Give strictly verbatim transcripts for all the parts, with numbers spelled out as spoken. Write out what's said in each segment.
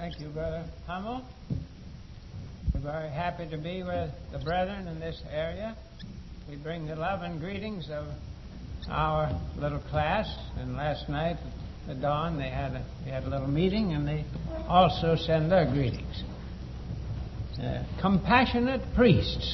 Thank you, Brother Hummel. We're very happy to be with the brethren in this area. We bring the love and greetings of our little class. And last night at the dawn, they had a, they had a little meeting, and they also send their greetings. Uh, compassionate priests.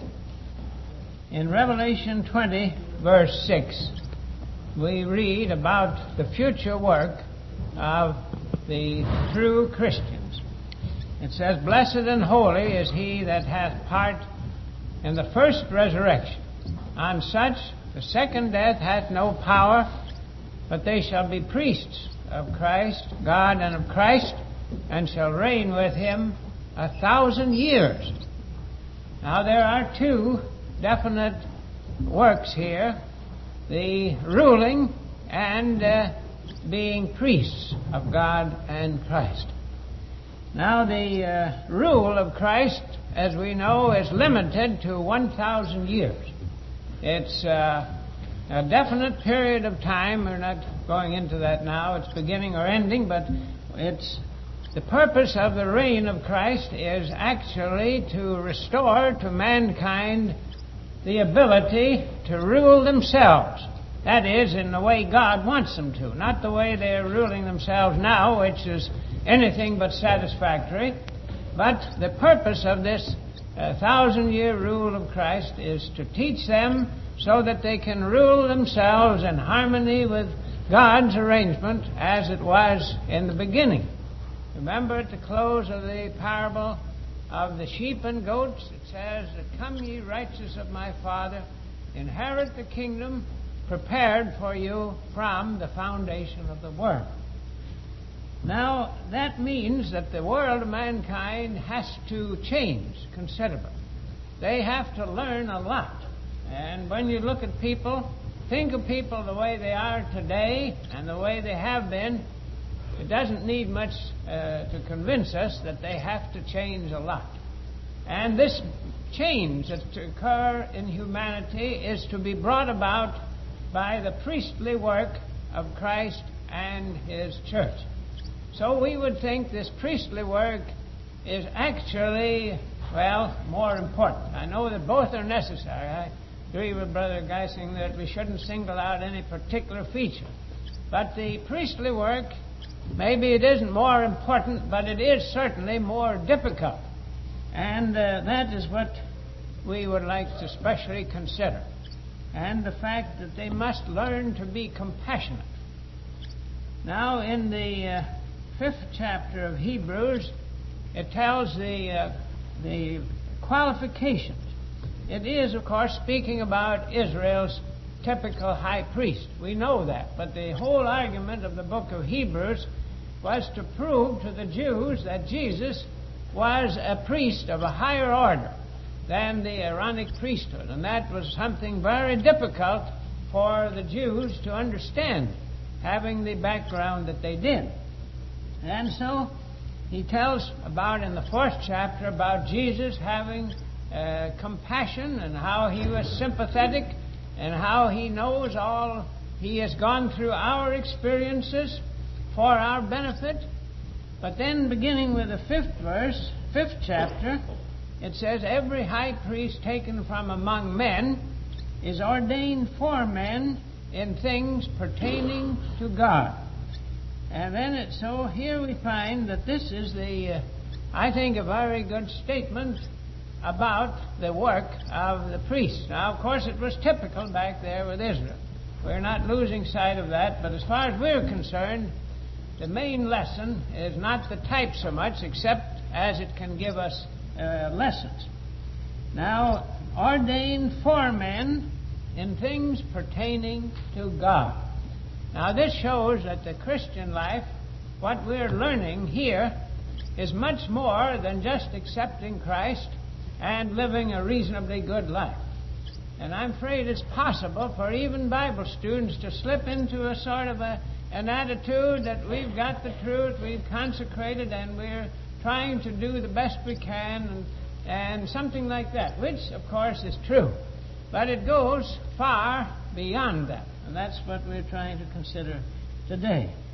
In Revelation twenty, verse six, we read about the future work of the true Christians. It says, "Blessed and holy is he that hath part in the first resurrection. On such the second death hath no power, but they shall be priests of Christ, God and of Christ, and shall reign with him a thousand years." Now there are two definite works here: the ruling and uh, being priests of God and Christ. Now the uh, rule of Christ, as we know, is limited to one thousand years. It's uh, a definite period of time. We're not going into that now. It's beginning or ending, but it's the purpose of the reign of Christ is actually to restore to mankind the ability to rule themselves. That is, in the way God wants them to, not the way they're ruling themselves now, which is anything but satisfactory. But the purpose of this uh, thousand-year rule of Christ is to teach them so that they can rule themselves in harmony with God's arrangement as it was in the beginning. Remember at the close of the parable of the sheep and goats, it says, "Come ye righteous of my Father, inherit the kingdom prepared for you from the foundation of the world." Now, that means that the world of mankind has to change considerably. They have to learn a lot. And when you look at people, think of people the way they are today and the way they have been, it doesn't need much uh, to convince us that they have to change a lot. And this change that to occur in humanity is to be brought about by the priestly work of Christ and His church. So we would think this priestly work is actually, well, more important. I know that both are necessary. I agree with Brother Geising that we shouldn't single out any particular feature. But the priestly work, maybe it isn't more important, but it is certainly more difficult. And uh, that is what we would like to specially consider. And the fact that they must learn to be compassionate. Now, in the uh, fifth chapter of Hebrews, it tells the, uh, the qualifications. It is, of course, speaking about Israel's typical high priest. We know that. But the whole argument of the book of Hebrews was to prove to the Jews that Jesus was a priest of a higher order than the Aaronic priesthood. And that was something very difficult for the Jews to understand, having the background that they did. And so he tells about in the fourth chapter about Jesus having uh, compassion and how he was sympathetic and how he knows all. He has gone through our experiences for our benefit. But then beginning with the fifth verse, fifth chapter, it says, "Every high priest taken from among men is ordained for men in things pertaining to God." And then it, so here we find that this is the, uh, I think, a very good statement about the work of the priest. Now, of course, it was typical back there with Israel. We're not losing sight of that, but as far as we're concerned, the main lesson is not the type so much, except as it can give us uh, lessons. Now, ordained for men in things pertaining to God. Now, this shows that the Christian life, what we're learning here, is much more than just accepting Christ and living a reasonably good life. And I'm afraid it's possible for even Bible students to slip into a sort of a, an attitude that we've got the truth, we've consecrated, and we're trying to do the best we can, and, and something like that, which, of course, is true. But it goes far beyond that. And that's what we're trying to consider today.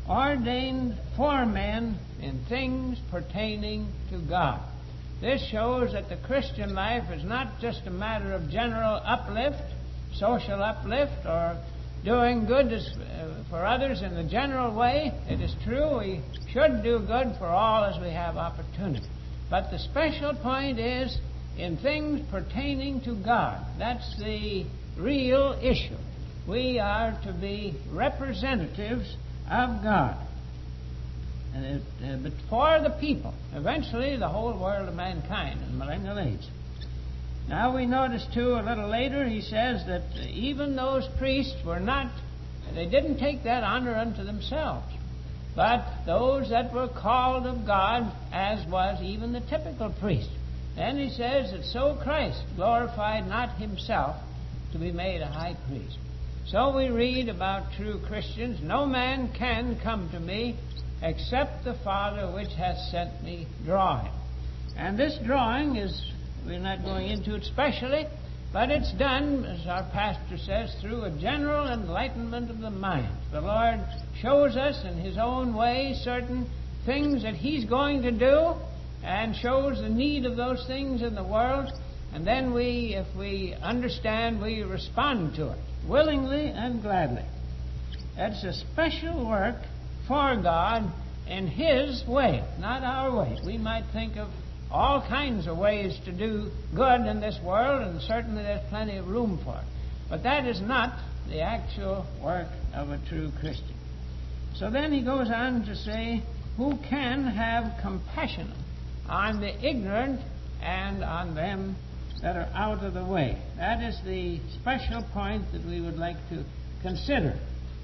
ordained for men in things pertaining to God. This shows that the Christian life is not just a matter of general uplift, social uplift, or doing good for others in the general way. It is true we should do good for all as we have opportunity. But the special point is in things pertaining to God. That's the real issue. We are to be representatives of God. And it, uh, but for the people, eventually the whole world of mankind in the millennial age. Now we notice, too, a little later, he says that even those priests were not, they didn't take that honor unto themselves, but those that were called of God, as was even the typical priest. Then he says that so Christ glorified not himself to be made a high priest. So we read about true Christians, no man can come to me except the Father which hath sent me draw him. And this drawing is, we're not going into it specially, but it's done, as our pastor says, through a general enlightenment of the mind. The Lord shows us in his own way certain things that he's going to do and shows the need of those things in the world. And then we, if we understand, we respond to it willingly and gladly. It's a special work for God in his way, not our way. We might think of all kinds of ways to do good in this world, and certainly there's plenty of room for it. But that is not the actual work of a true Christian. So then he goes on to say, who can have compassion on the ignorant and on them that are out of the way? That is the special point that we would like to consider.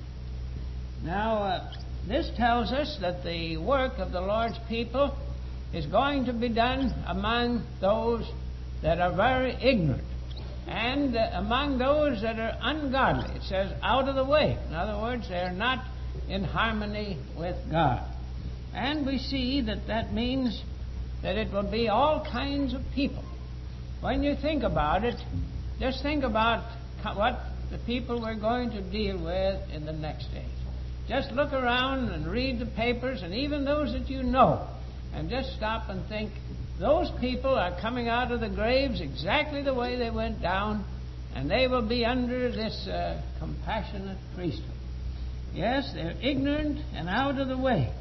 Now, uh, this tells us that the work of the Lord's people is going to be done among those that are very ignorant and uh, among those that are ungodly. It says out of the way. In other words, they are not in harmony with God. And we see that that means that it will be all kinds of people. When you think about it, just think about what the people we're going to deal with in the next age. Just look around and read the papers, and even those that you know, and just stop and think, those people are coming out of the graves exactly the way they went down, and they will be under this uh, compassionate priesthood. Yes, they're ignorant and out of the way.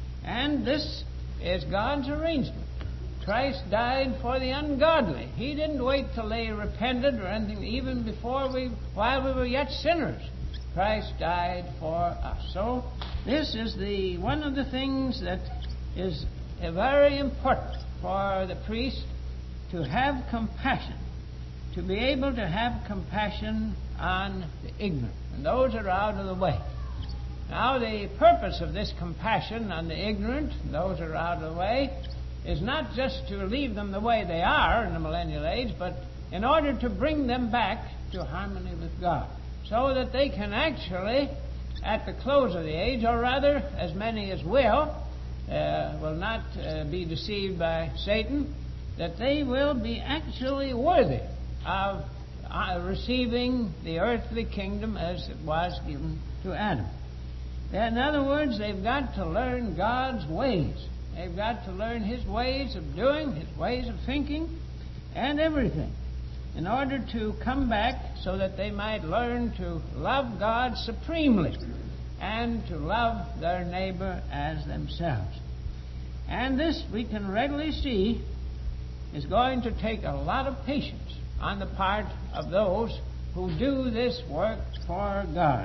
And this is God's arrangement. Christ died for the ungodly. He didn't wait till they repented or anything, even before we, while we were yet sinners. Christ died for us. So this is the one of the things that is very important for the priest, to have compassion, to be able to have compassion on the ignorant and those that are out of the way. Now, the purpose of this compassion on the ignorant and those that are out of the way is not just to leave them the way they are in the millennial age, but in order to bring them back to harmony with God, so that they can actually, at the close of the age, or rather, as many as will, uh, will not uh, be deceived by Satan, that they will be actually worthy of uh, receiving the earthly kingdom as it was given to Adam. In other words, they've got to learn God's ways. They've got to learn his ways of doing, his ways of thinking, and everything, in order to come back so that they might learn to love God supremely and to love their neighbor as themselves. And this, we can readily see, is going to take a lot of patience on the part of those who do this work for God.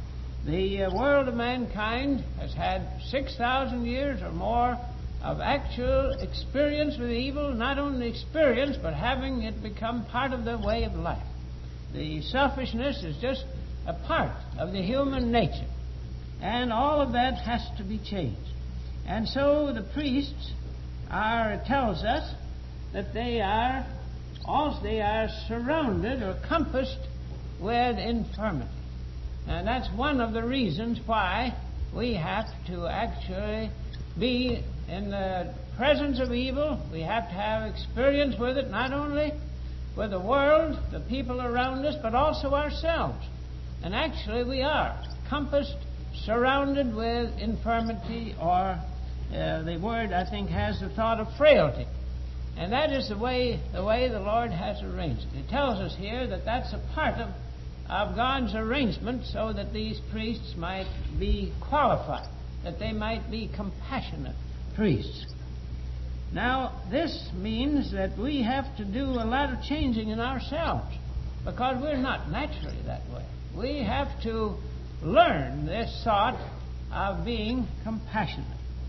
The uh, world of mankind has had six thousand years or more of actual experience with evil, not only experience, but having it become part of their way of life. The selfishness is just a part of the human nature, and all of that has to be changed. And so the priests are, it tells us that they are also they are surrounded or compassed with infirmity. And that's one of the reasons why we have to actually be in the presence of evil. We have to have experience with it, not only with the world, the people around us, but also ourselves. And actually we are compassed surrounded with infirmity, or uh, the word, I think, has the thought of frailty. And that is the way the way the Lord has arranged it. He tells us here that that's a part of, of God's arrangement so that these priests might be qualified, that they might be compassionate priests. Now, this means that we have to do a lot of changing in ourselves, because we're not naturally that way. We have to learn this thought of being compassionate.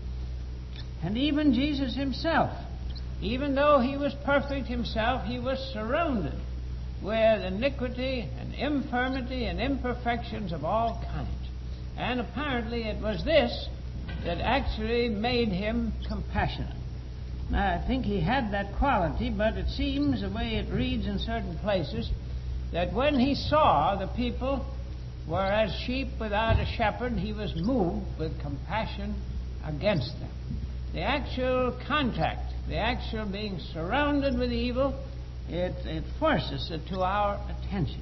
And even Jesus himself, even though he was perfect himself, he was surrounded with iniquity and infirmity and imperfections of all kinds. And apparently it was this that actually made him compassionate. Now, I think he had that quality, but it seems, the way it reads in certain places, that when he saw the people were as sheep without a shepherd, he was moved with compassion against them. The actual contact, the actual being surrounded with evil, it, it forces it to our attention.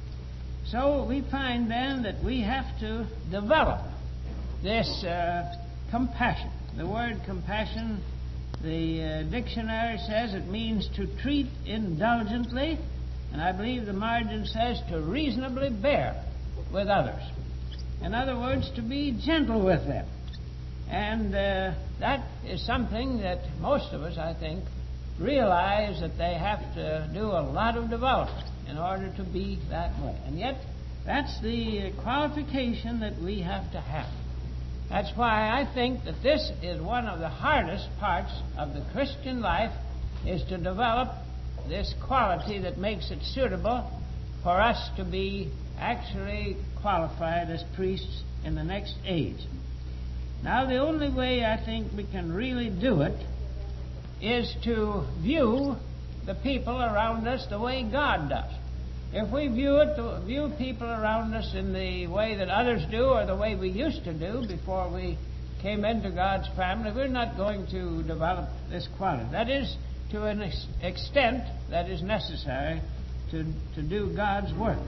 So we find then that we have to develop this uh, compassion. The word compassion, the uh, dictionary says it means to treat indulgently, and I believe the margin says to reasonably bear with others. In other words, to be gentle with them. And uh, that is something that most of us, I think, realize that they have to do a lot of development in order to be that way. And yet, that's the qualification that we have to have. That's why I think that this is one of the hardest parts of the Christian life, is to develop this quality that makes it suitable for us to be actually qualified as priests in the next age. Now, the only way I think we can really do it is to view the people around us the way God does. If we view it, to view people around us in the way that others do, or the way we used to do before we came into God's family, we're not going to develop this quality. That is, to an ex- extent that is necessary to, to do God's work.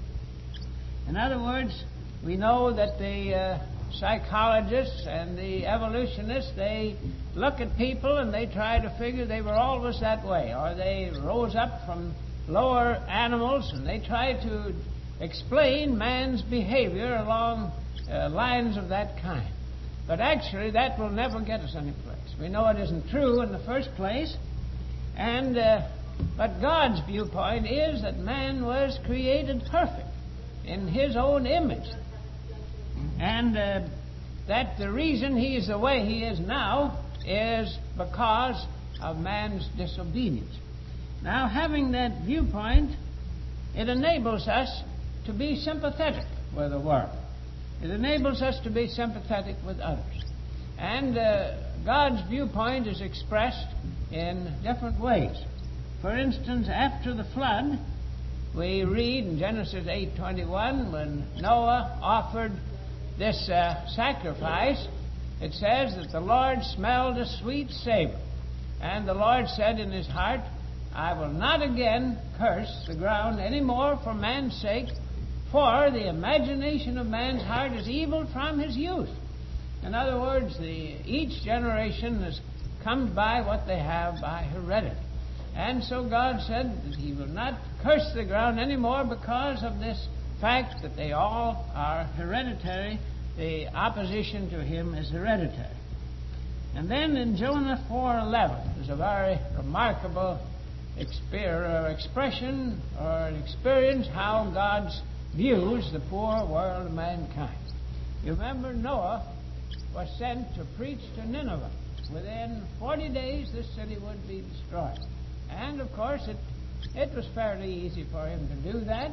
In other words, we know that the uh, psychologists and the evolutionists, they look at people and they try to figure they were always that way, or they rose up from lower animals, and they try to explain man's behavior along uh, lines of that kind. But actually, that will never get us anyplace. We know it isn't true in the first place, and uh, but God's viewpoint is that man was created perfect in his own image, and uh, that the reason he is the way he is now is because of man's disobedience. Now, having that viewpoint, it enables us to be sympathetic with the world. It enables us to be sympathetic with others. And uh, God's viewpoint is expressed in different ways. For instance, after the flood, we read in Genesis eight twenty-one, when Noah offered this uh, sacrifice, it says that the Lord smelled a sweet savor. And the Lord said in his heart, I will not again curse the ground any more for man's sake, for the imagination of man's heart is evil from his youth. In other words, the, each generation has come by what they have by heredity. And so God said that he will not curse the ground anymore because of this fact that they all are hereditary. The opposition to him is hereditary. And then in Jonah four eleven, there's a very remarkable exper- or expression or an experience how God views the poor world of mankind. You remember Noah was sent to preach to Nineveh. Within forty days this city would be destroyed. And of course it, it was fairly easy for him to do that.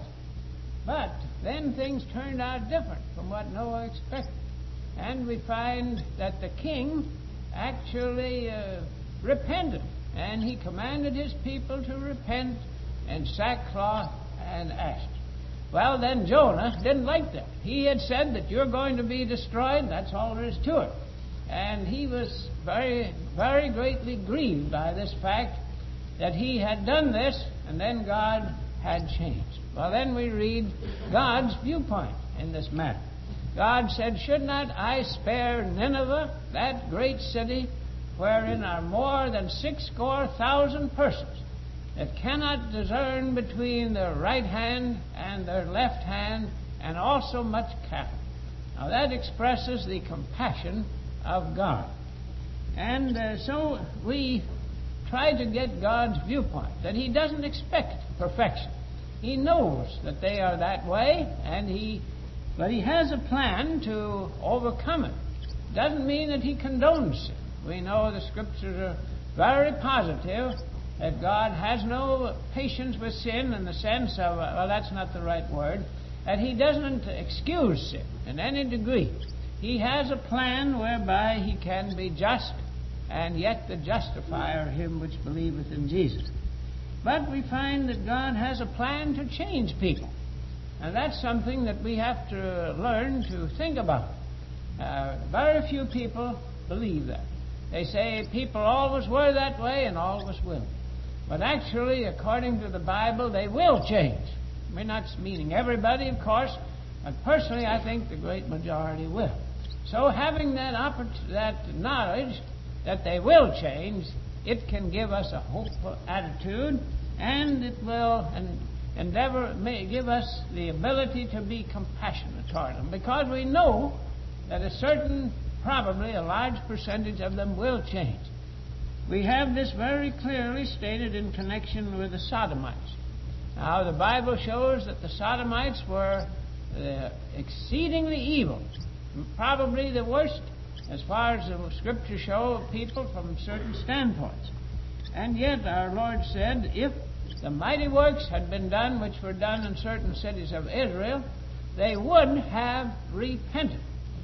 But then things turned out different from what Noah expected. And we find that the king actually uh, repented. And he commanded his people to repent in sackcloth and ashes. Well, then Jonah didn't like that. He had said that you're going to be destroyed. That's all there is to it. And he was very, very greatly grieved by this fact that he had done this, and then God had changed. Well, then we read God's viewpoint in this matter. God said, should not I spare Nineveh, that great city, wherein are more than sixscore thousand persons, that cannot discern between their right hand and their left hand, and also much cattle. Now that expresses the compassion of God. And uh, so we try to get God's viewpoint, that He doesn't expect perfection. He knows that they are that way, and He, but He has a plan to overcome it. Doesn't mean that He condones sin. We know the Scriptures are very positive that God has no patience with sin in the sense of, well, that's not the right word, that He doesn't excuse sin in any degree. He has a plan whereby He can be just, and yet the justifier him which believeth in Jesus. But we find that God has a plan to change people. And that's something that we have to learn to think about. Uh, very few people believe that. They say people always were that way and always will. But actually, according to the Bible, they will change. We're not meaning everybody, of course, but personally, I think the great majority will. So having that, oppor- that knowledge that they will change, it can give us a hopeful attitude, and it will en- endeavor, may give us the ability to be compassionate toward them, because we know that a certain, probably a large percentage of them will change. We have this very clearly stated in connection with the Sodomites. Now, the Bible shows that the Sodomites were uh, exceedingly evil, probably the worst, as far as the Scriptures show, people from certain standpoints. And yet our Lord said, if the mighty works had been done which were done in certain cities of Israel, they would have repented.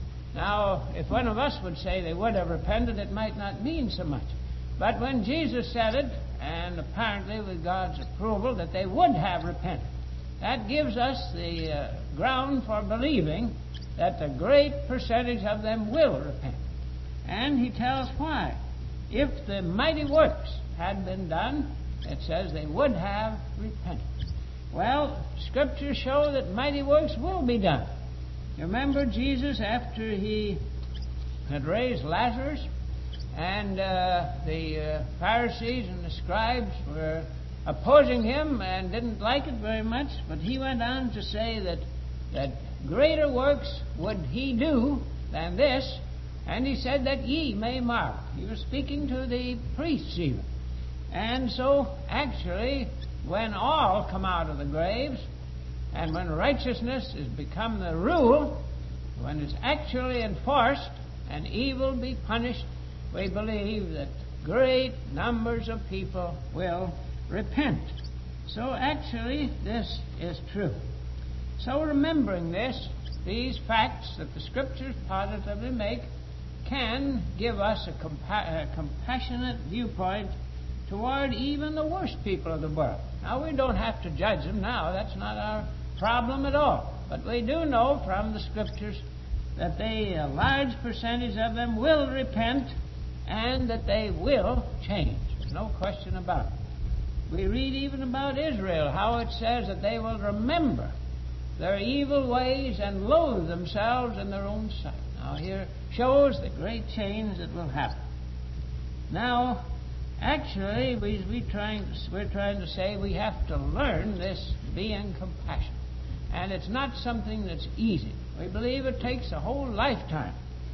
Now, if one of us would say they would have repented, it might not mean so much. But when Jesus said it, and apparently with God's approval, that they would have repented, that gives us the uh, ground for believing that a great percentage of them will repent. And He tells why. If the mighty works had been done, it says they would have repented. Well, Scriptures show that mighty works will be done. You remember Jesus, after He had raised Lazarus, and uh, the uh, Pharisees and the scribes were opposing Him and didn't like it very much, but He went on to say that, that greater works would He do than this, and He said that ye may marvel. He was speaking to the priests even. And so, actually, when all come out of the graves, and when righteousness has become the rule, when it's actually enforced, and evil be punished, we believe that great numbers of people will repent. So actually, this is true. So remembering this, these facts that the Scriptures positively make can give us a, compa- a compassionate viewpoint toward even the worst people of the world. Now, we don't have to judge them now. That's not our problem at all. But we do know from the Scriptures that they, a large percentage of them will repent, and that they will change. There's no question about it. We read even about Israel, how it says that they will remember their evil ways and loathe themselves in their own sight. Now here shows the great change that will happen. Now, actually, we, we trying to, we're trying to say we have to learn this being compassionate. And it's not something that's easy. We believe it takes a whole lifetime.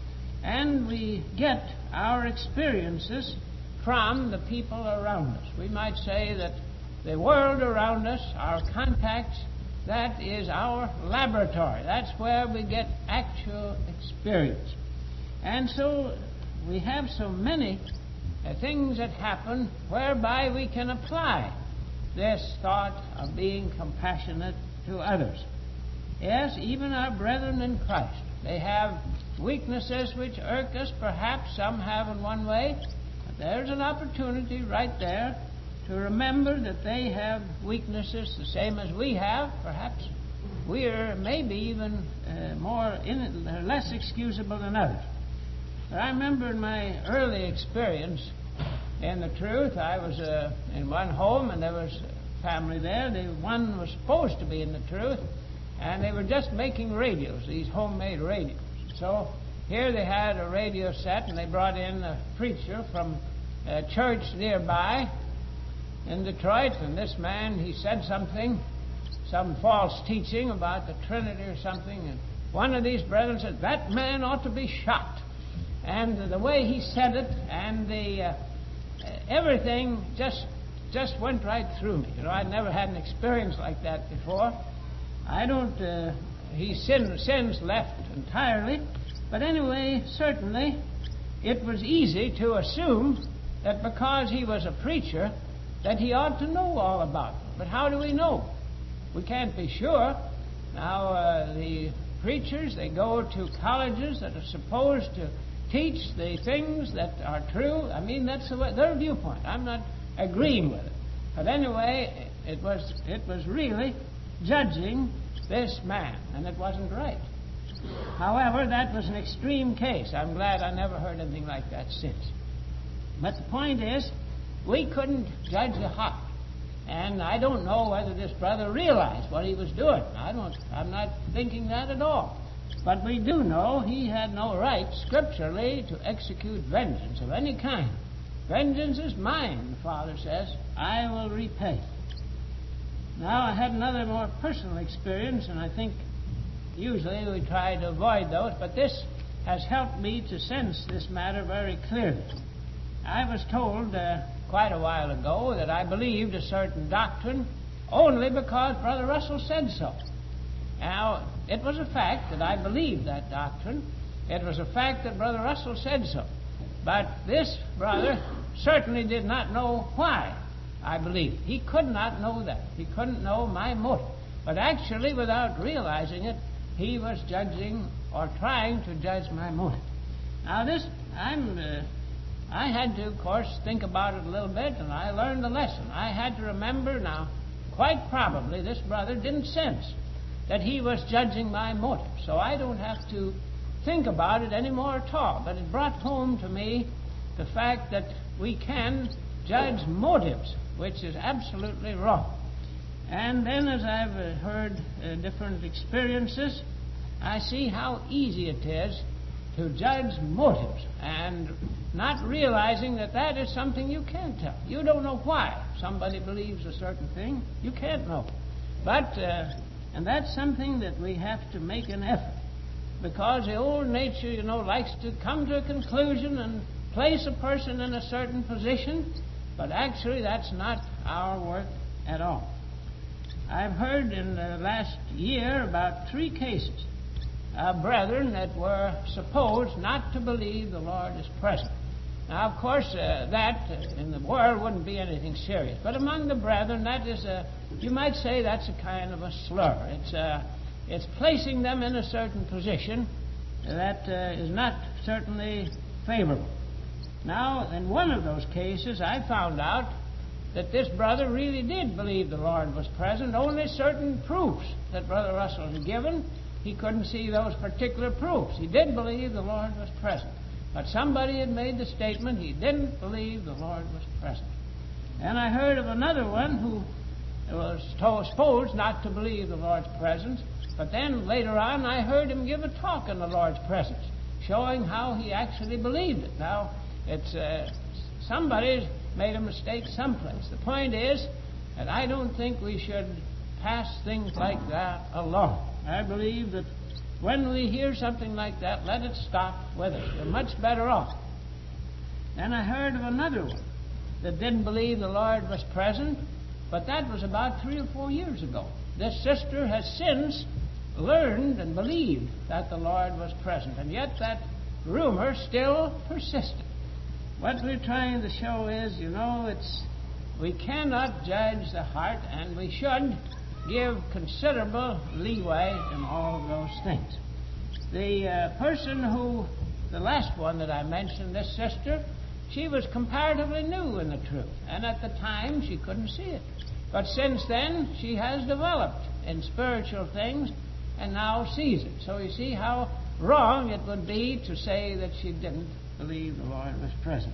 And we get our experiences from the people around us. We might say that the world around us, our contacts, that is our laboratory. That's where we get actual experience. And so we have so many uh, things that happen whereby we can apply this thought of being compassionate to others. Yes, even our brethren in Christ. They have weaknesses which irk us, perhaps some have in one way. But there's an opportunity right there to remember that they have weaknesses the same as we have. Perhaps we're maybe even uh, more in, uh, less excusable than others. But I remember in my early experience in the truth, I was uh, in one home and there was a family there. The one was supposed to be in the truth, and they were just making radios, these homemade radios. So here they had a radio set, and they brought in a preacher from a church nearby in Detroit, and this man, he said something, some false teaching about the Trinity or something, and one of these brethren said, that man ought to be shot. And the way he said it, and the uh, everything just just went right through me. You know, I'd never had an experience like that before. I don't, uh, he sin, sins left entirely, but anyway, certainly it was easy to assume that because he was a preacher, that he ought to know all about it. But how do we know? We can't be sure. Now, uh, the preachers, they go to colleges that are supposed to teach the things that are true. I mean, that's the way, their viewpoint. I'm not agreeing with it. But anyway, it was it was really judging this man, and it wasn't right. However, that was an extreme case. I'm glad I never heard anything like that since. But the point is, we couldn't judge the heart. And I don't know whether this brother realized what he was doing. I don't, I'm not thinking that at all. But we do know he had no right, scripturally, to execute vengeance of any kind. Vengeance is mine, the Father says. I will repay. Now, I had another more personal experience, and I think usually we try to avoid those, but this has helped me to sense this matter very clearly. I was told uh, quite a while ago that I believed a certain doctrine only because Brother Russell said so. Now, it was a fact that I believed that doctrine. It was a fact that Brother Russell said so. But this brother certainly did not know why I believed. He could not know that. He couldn't know my motive. But actually, without realizing it, he was judging or trying to judge my motive. Now, this, I'm... Uh, I had to, of course, think about it a little bit, and I learned a lesson. I had to remember now, quite probably, this brother didn't sense that he was judging my motive. So I don't have to think about it anymore at all. But it brought home to me the fact that we can judge motives, which is absolutely wrong. And then as I've uh, heard uh, different experiences, I see how easy it is to judge motives, and not realizing that that is something you can't tell. You don't know why somebody believes a certain thing. You can't know. But, uh, and that's something that we have to make an effort, because the old nature, you know, likes to come to a conclusion and place a person in a certain position, but actually that's not our work at all. I've heard in the last year about three cases Uh, brethren that were supposed not to believe the Lord is present. Now, of course, uh, that uh, in the world wouldn't be anything serious. But among the brethren, that is a, you might say that's a kind of a slur. It's, uh, it's placing them in a certain position that uh, is not certainly favorable. Now, in one of those cases, I found out that this brother really did believe the Lord was present. Only certain proofs that Brother Russell had given, he couldn't see those particular proofs. He did believe the Lord was present. But somebody had made the statement he didn't believe the Lord was present. And I heard of another one who was told, supposed not to believe the Lord's presence. But then later on I heard him give a talk on the Lord's presence, showing how he actually believed it. Now, it's uh, somebody made a mistake someplace. The point is that I don't think we should pass things like that along. I believe that when we hear something like that, let it stop with us. We're much better off. Then I heard of another one that didn't believe the Lord was present, but that was about three or four years ago. This sister has since learned and believed that the Lord was present, and yet that rumor still persisted. What we're trying to show is, you know, it's we cannot judge the heart, and we should give considerable leeway in all of those things. The uh, person who, the last one that I mentioned, this sister, she was comparatively new in the truth, and at the time she couldn't see it. But since then, she has developed in spiritual things and now sees it. So you see how wrong it would be to say that she didn't believe the Lord was present.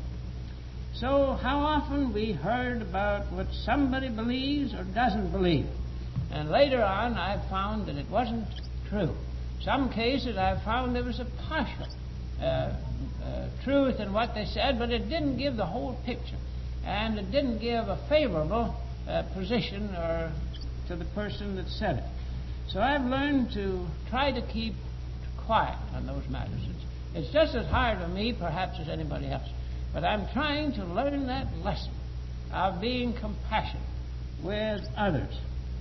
So how often we heard about what somebody believes or doesn't believe. And later on, I found that it wasn't true. Some cases I found there was a partial uh, uh, truth in what they said, but it didn't give the whole picture. And it didn't give a favorable uh, position or to the person that said it. So I've learned to try to keep quiet on those matters. It's, it's just as hard for me, perhaps, as anybody else. But I'm trying to learn that lesson of being compassionate with others.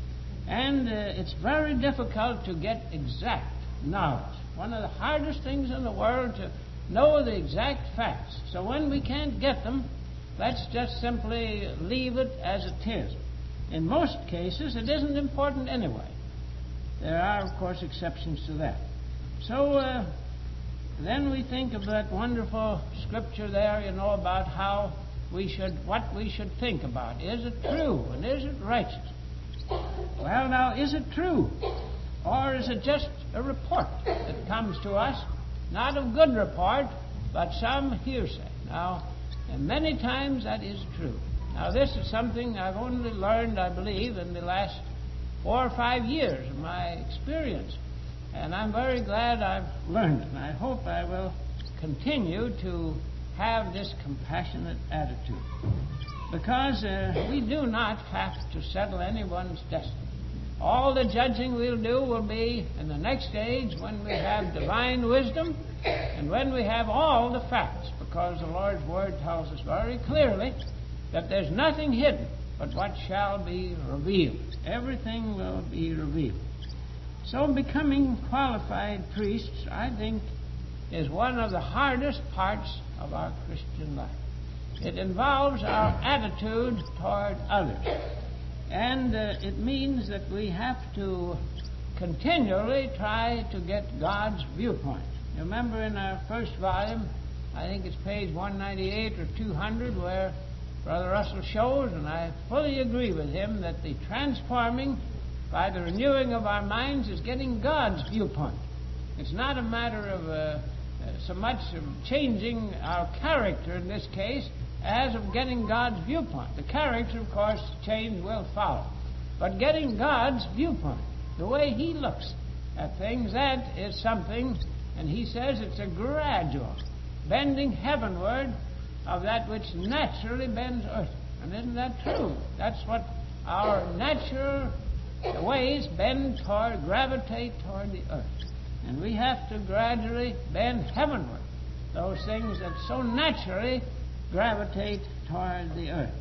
And uh, it's very difficult to get exact knowledge. One of the hardest things in the world to know the exact facts. So when we can't get them, let's just simply leave it as it is. In most cases, it isn't important anyway. There are, of course, exceptions to that. So uh, then we think of that wonderful scripture there, you know, about how we should, what we should think about. Is it true and is it righteous? Well, now, is it true? Or is it just a report that comes to us? Not a good report, but some hearsay. Now, and many times that is true. Now, this is something I've only learned, I believe, in the last four or five years of my experience. And I'm very glad I've learned it. And I hope I will continue to have this compassionate attitude. Because uh, we do not have to settle anyone's destiny. All the judging we'll do will be in the next age when we have divine wisdom and when we have all the facts, because the Lord's Word tells us very clearly that there's nothing hidden but what shall be revealed. Everything will be revealed. So becoming qualified priests, I think, is one of the hardest parts of our Christian life. It involves our attitude toward others. And uh, it means that we have to continually try to get God's viewpoint. You remember in our first volume, I think it's page one ninety-eight or two hundred, where Brother Russell shows, and I fully agree with him, that the transforming by the renewing of our minds is getting God's viewpoint. It's not a matter of uh, uh, so much of changing our character in this case as of getting God's viewpoint. The character, of course, change will follow. But getting God's viewpoint, the way He looks at things, that is something, and He says it's a gradual bending heavenward of that which naturally bends earth. And isn't that true? That's what our natural ways bend toward, gravitate toward the earth. And we have to gradually bend heavenward those things that so naturally gravitate toward the earth.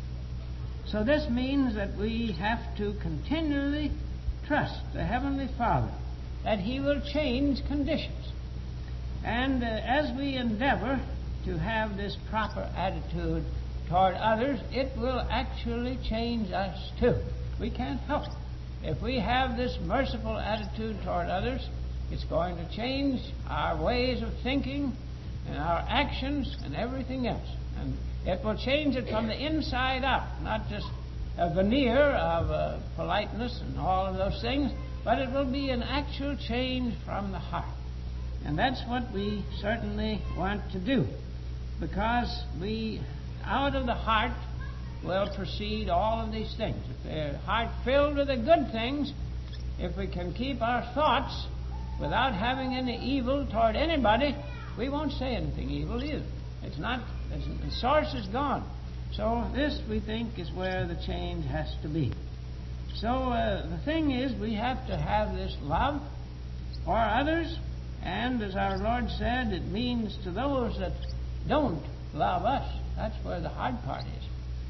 So this means that we have to continually trust the Heavenly Father that He will change conditions. And uh, as we endeavor to have this proper attitude toward others, it will actually change us too. We can't help it. If we have this merciful attitude toward others, it's going to change our ways of thinking and our actions and everything else. And it will change it from the inside out, not just a veneer of uh, politeness and all of those things, but it will be an actual change from the heart. And that's what we certainly want to do, because we, out of the heart, will proceed all of these things. If the heart filled with the good things, if we can keep our thoughts without having any evil toward anybody, we won't say anything evil either. It's not, it's, the source is gone. So this, we think, is where the change has to be. So uh, the thing is, we have to have this love for others, and as our Lord said, it means to those that don't love us. That's where the hard part is.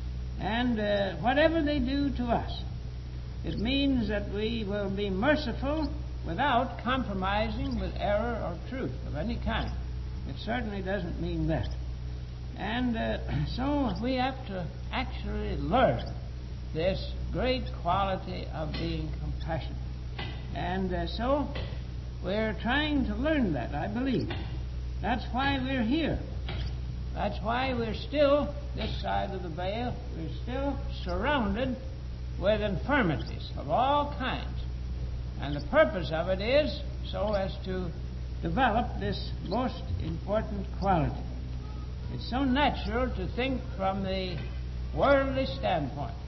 And uh, whatever they do to us, it means that we will be merciful without compromising with error or truth of any kind. It certainly doesn't mean that. And uh, so we have to actually learn this great quality of being compassionate. And uh, so we're trying to learn that, I believe. That's why we're here. That's why we're still, this side of the veil, we're still surrounded with infirmities of all kinds. And the purpose of it is so as to develop this most important quality. It's so natural to think from the worldly standpoint.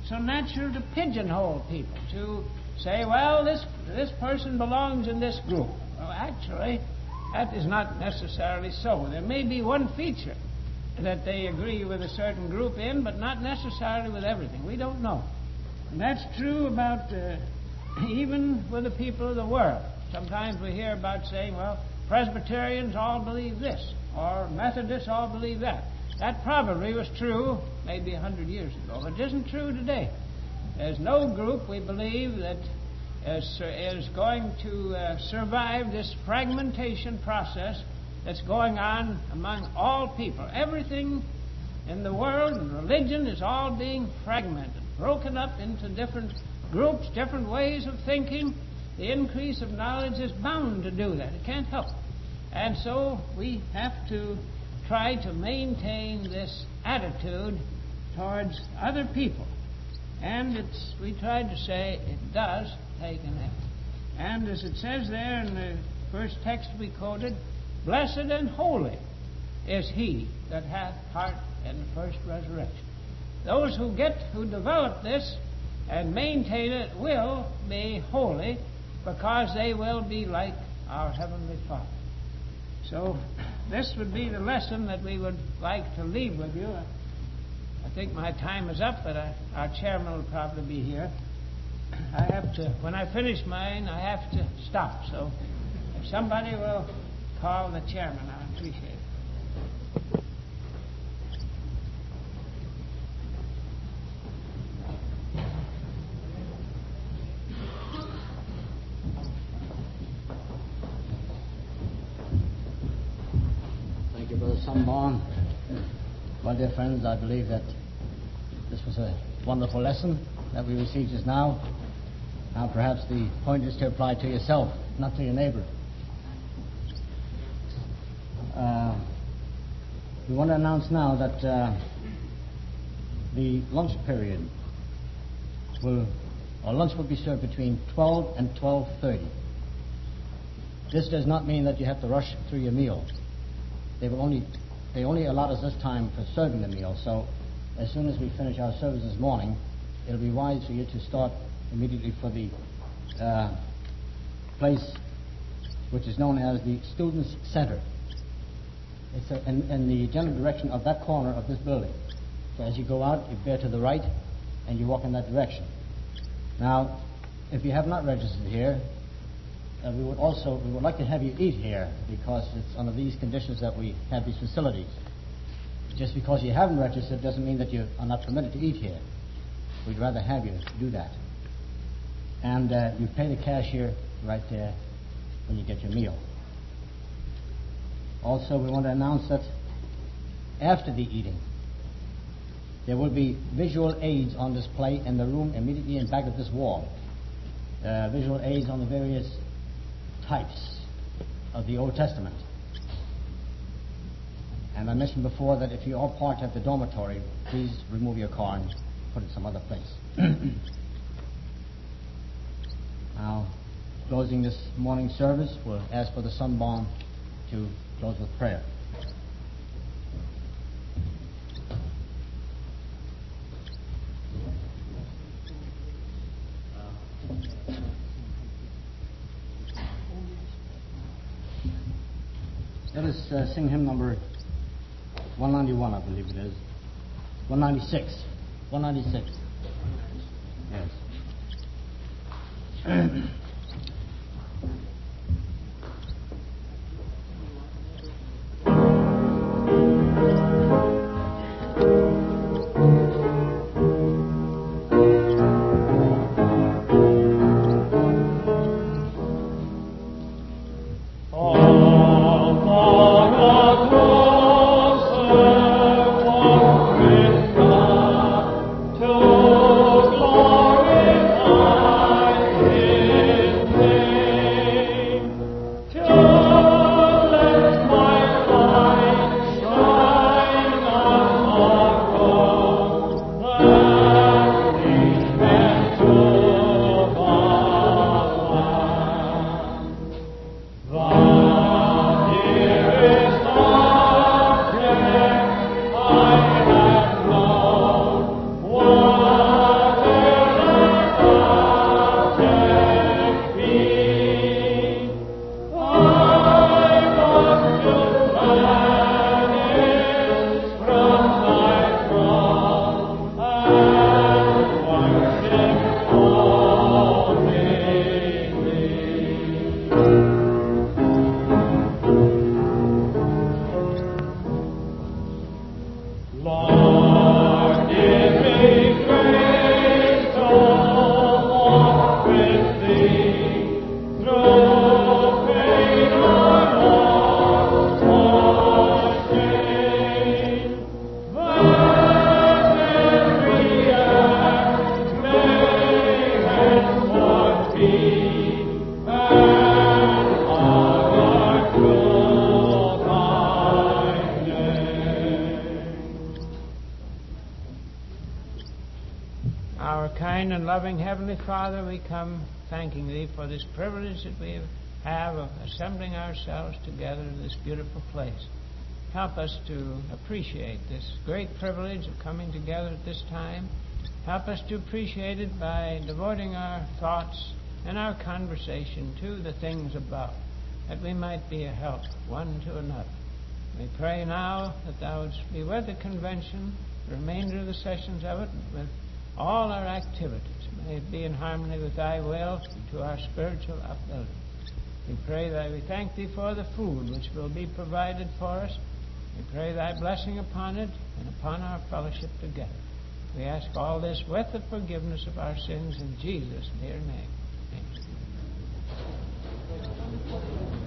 so natural to pigeonhole people, to say, well, this, this person belongs in this group. Well, actually, that is not necessarily so. There may be one feature that they agree with a certain group in, but not necessarily with everything. We don't know. And that's true about uh, even with the people of the world. Sometimes we hear about saying, well, Presbyterians all believe this, or Methodists all believe that. That probably was true maybe a hundred years ago, but it isn't true today. There's no group, we believe, that is, is going to uh, survive this fragmentation process that's going on among all people. Everything in the world and religion is all being fragmented, broken up into different groups, different ways of thinking. The increase of knowledge is bound to do that. It can't help. And so we have to try to maintain this attitude towards other people. And it's, we tried to say it does take an effort. And as it says there in the first text we quoted, blessed and holy is he that hath part in the first resurrection. Those who get, who develop this and maintain it will be holy, because they will be like our Heavenly Father. So this would be the lesson that we would like to leave with you. I think my time is up, but I, our chairman will probably be here. I have to, when I finish mine, I have to stop. So if somebody will call the chairman, I appreciate it. Sunborn. My dear friends, I believe that this was a wonderful lesson that we received just now. Now perhaps the point is to apply to yourself, not to your neighbor. Uh, we want to announce now that uh, the lunch period will, or lunch will be served between twelve and twelve thirty. This does not mean that you have to rush through your meal. They will only they only allot us this time for serving the meal. So as soon as we finish our service this morning, it'll be wise for you to start immediately for the uh, place which is known as the Students' Center. It's a, in, in the general direction of that corner of this building. So as you go out, you bear to the right, and you walk in that direction. Now, if you have not registered here, Uh, we would also we would like to have you eat here, because it's under these conditions that we have these facilities. Just because you haven't registered doesn't mean that you are not permitted to eat here. We'd rather have you do that. And uh, you pay the cashier right there when you get your meal. Also, we want to announce that after the eating, there will be visual aids on display in the room immediately in back of this wall. Uh, visual aids on the various types of the Old Testament. And I mentioned before that if you are parked at the dormitory, please remove your car and put it some other place. Now, closing this morning service, we'll ask for the Sunborn to close with prayer. Let us uh, sing hymn number one ninety-one, I believe it is. one ninety-six. one ninety-six. Yes. To glorify Him. kind and loving Heavenly Father, we come thanking Thee for this privilege that we have of assembling ourselves together in this beautiful place. Help us to appreciate this great privilege of coming together at this time. Help us to appreciate it by devoting our thoughts and our conversation to the things above, that we might be a help one to another. We pray now that Thou wouldst be with the convention, the remainder of the sessions of it, with all our activities. May it be in harmony with Thy will to our spiritual upbuilding. We pray that we thank Thee for the food which will be provided for us. We pray Thy blessing upon it and upon our fellowship together. We ask all this with the forgiveness of our sins in Jesus' dear name. Amen.